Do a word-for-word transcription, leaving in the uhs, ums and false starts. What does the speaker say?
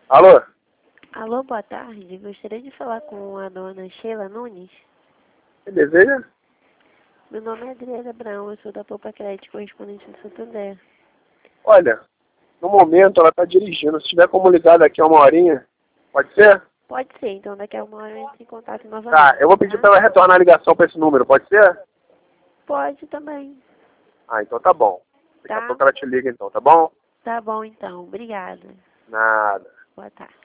Alô? Alô, boa tarde. Gostaria de falar com a dona Sheila Nunes. Você deseja? Meu nome é Adriana Abraão, eu sou da Poupa Crédito, correspondente do Santander. Olha, no momento ela está dirigindo. Se tiver como ligar daqui a uma horinha, pode ser? Pode ser, então daqui a uma hora eu entro em contato novamente. Tá, eu vou pedir Tá? para ela retornar a ligação para esse número, pode ser? Pode também. Ah, então tá bom. Daqui a Tá? pouco ela te liga então, tá bom? Tá bom, então. Obrigada. Nada. Boa tarde.